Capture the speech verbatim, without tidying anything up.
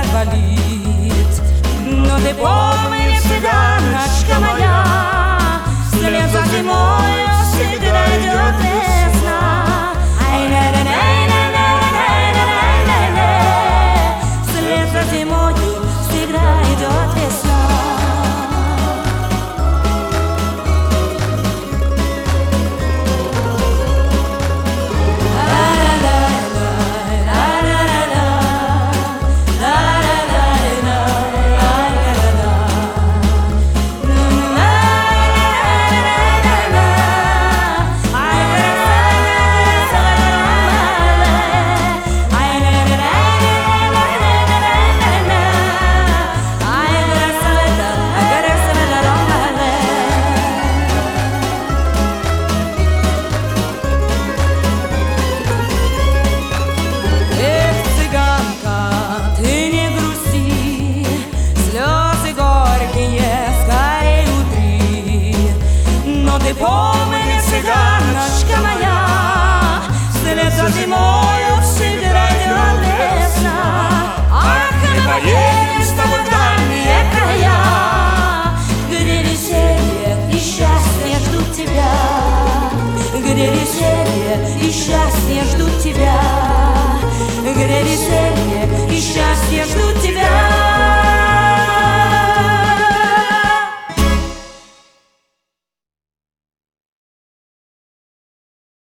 болит. Но ты помни, цыганочка моя, вслед за зимою всегда идет весна. Вслед за зимою всегда идет весна. Ты помни, цыганочка моя, вслед за зимою всегда идет весна. Ах, мы поедем с тобой в дальние края, где веселье и счастье ждут тебя, где веселье и счастье ждут тебя, где веселье